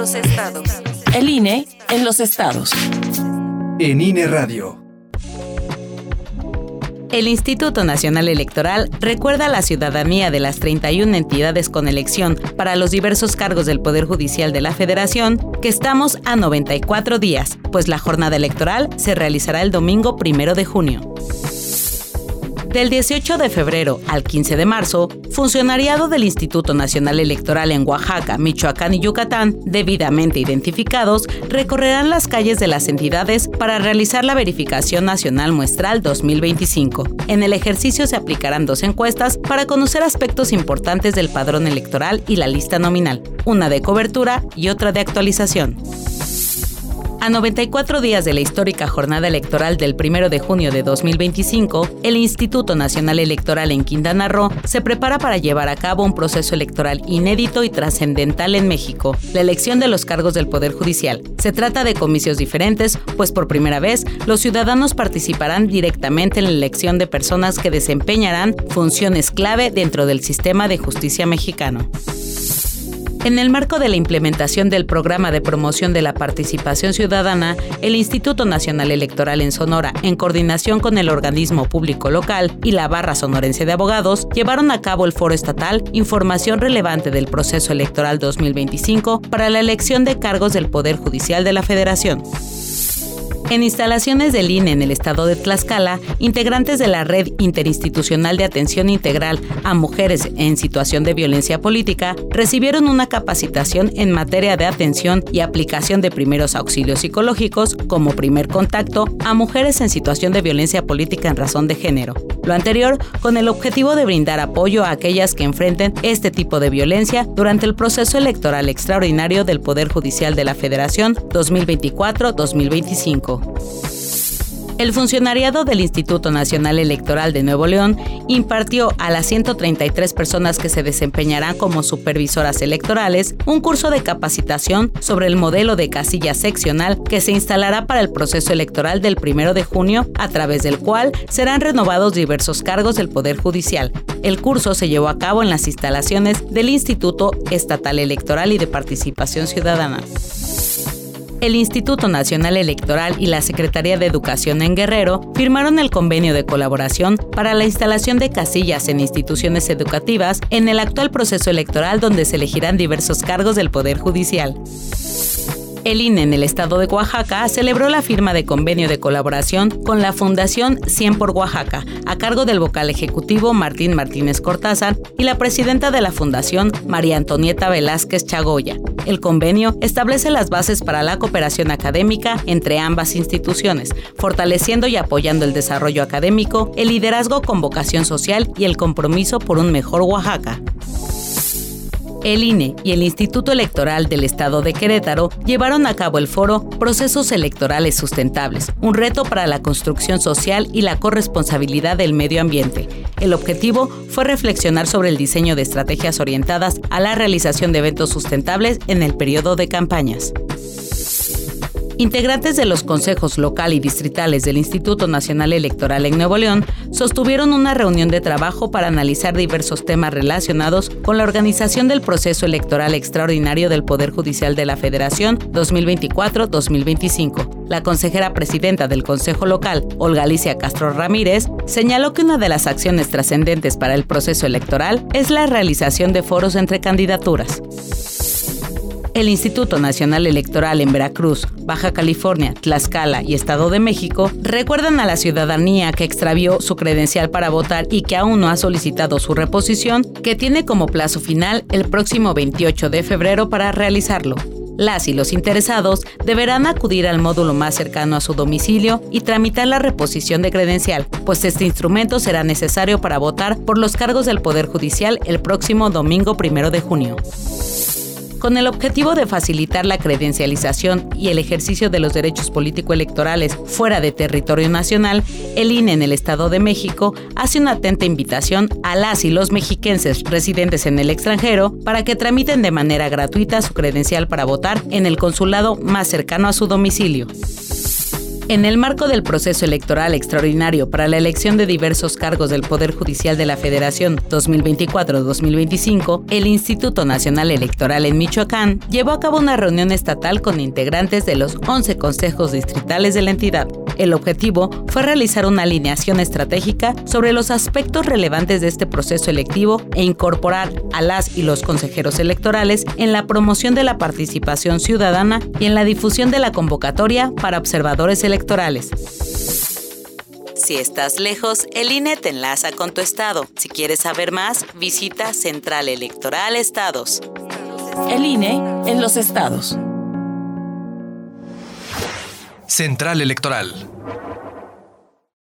los estados. El INE en los estados. En INE Radio. El Instituto Nacional Electoral recuerda a la ciudadanía de las 31 entidades con elección para los diversos cargos del Poder Judicial de la Federación que estamos a 94 días, pues la jornada electoral se realizará el domingo 1 de junio. Del 18 de febrero al 15 de marzo, funcionariado del Instituto Nacional Electoral en Oaxaca, Michoacán y Yucatán, debidamente identificados, recorrerán las calles de las entidades para realizar la verificación nacional muestral 2025. En el ejercicio se aplicarán 2 encuestas para conocer aspectos importantes del padrón electoral y la lista nominal, una de cobertura y otra de actualización. A 94 días de la histórica jornada electoral del 1 de junio de 2025, el Instituto Nacional Electoral en Quintana Roo se prepara para llevar a cabo un proceso electoral inédito y trascendental en México, la elección de los cargos del Poder Judicial. Se trata de comicios diferentes, pues por primera vez los ciudadanos participarán directamente en la elección de personas que desempeñarán funciones clave dentro del sistema de justicia mexicano. En el marco de la implementación del Programa de Promoción de la Participación Ciudadana, el Instituto Nacional Electoral en Sonora, en coordinación con el organismo público local y la Barra Sonorense de Abogados, llevaron a cabo el foro estatal Información relevante del proceso electoral 2025 para la elección de cargos del Poder Judicial de la Federación. En instalaciones del INE en el estado de Tlaxcala, integrantes de la Red Interinstitucional de Atención Integral a Mujeres en Situación de Violencia Política recibieron una capacitación en materia de atención y aplicación de primeros auxilios psicológicos como primer contacto a mujeres en situación de violencia política en razón de género. Lo anterior con el objetivo de brindar apoyo a aquellas que enfrenten este tipo de violencia durante el proceso electoral extraordinario del Poder Judicial de la Federación 2024-2025. El funcionariado del Instituto Nacional Electoral de Nuevo León impartió a las 133 personas que se desempeñarán como supervisoras electorales un curso de capacitación sobre el modelo de casilla seccional que se instalará para el proceso electoral del 1 de junio, a través del cual serán renovados diversos cargos del Poder Judicial. El curso se llevó a cabo en las instalaciones del Instituto Estatal Electoral y de Participación Ciudadana. El Instituto Nacional Electoral y la Secretaría de Educación en Guerrero firmaron el convenio de colaboración para la instalación de casillas en instituciones educativas en el actual proceso electoral donde se elegirán diversos cargos del Poder Judicial. El INE en el estado de Oaxaca celebró la firma de convenio de colaboración con la Fundación 100 por Oaxaca, a cargo del vocal ejecutivo Martín Martínez Cortázar y la presidenta de la fundación, María Antonieta Velázquez Chagoya. El convenio establece las bases para la cooperación académica entre ambas instituciones, fortaleciendo y apoyando el desarrollo académico, el liderazgo con vocación social y el compromiso por un mejor Oaxaca. El INE y el Instituto Electoral del Estado de Querétaro llevaron a cabo el foro Procesos Electorales Sustentables, un reto para la construcción social y la corresponsabilidad del medio ambiente. El objetivo fue reflexionar sobre el diseño de estrategias orientadas a la realización de eventos sustentables en el periodo de campañas. Integrantes de los consejos local y distritales del Instituto Nacional Electoral en Nuevo León sostuvieron una reunión de trabajo para analizar diversos temas relacionados con la organización del proceso electoral extraordinario del Poder Judicial de la Federación 2024-2025. La consejera presidenta del Consejo Local, Olga Alicia Castro Ramírez, señaló que una de las acciones trascendentes para el proceso electoral es la realización de foros entre candidaturas. El Instituto Nacional Electoral en Veracruz, Baja California, Tlaxcala y Estado de México recuerdan a la ciudadanía que extravió su credencial para votar y que aún no ha solicitado su reposición, que tiene como plazo final el próximo 28 de febrero para realizarlo. Las y los interesados deberán acudir al módulo más cercano a su domicilio y tramitar la reposición de credencial, pues este instrumento será necesario para votar por los cargos del Poder Judicial el próximo domingo 1 de junio. Con el objetivo de facilitar la credencialización y el ejercicio de los derechos político-electorales fuera de territorio nacional, el INE en el Estado de México hace una atenta invitación a las y los mexiquenses residentes en el extranjero para que tramiten de manera gratuita su credencial para votar en el consulado más cercano a su domicilio. En el marco del proceso electoral extraordinario para la elección de diversos cargos del Poder Judicial de la Federación 2024-2025, el Instituto Nacional Electoral en Michoacán llevó a cabo una reunión estatal con integrantes de los 11 consejos distritales de la entidad. El objetivo fue realizar una alineación estratégica sobre los aspectos relevantes de este proceso electivo e incorporar a las y los consejeros electorales en la promoción de la participación ciudadana y en la difusión de la convocatoria para observadores electorales. Si estás lejos, el INE te enlaza con tu estado. Si quieres saber más, visita Central Electoral Estados. El INE en los estados. Central Electoral.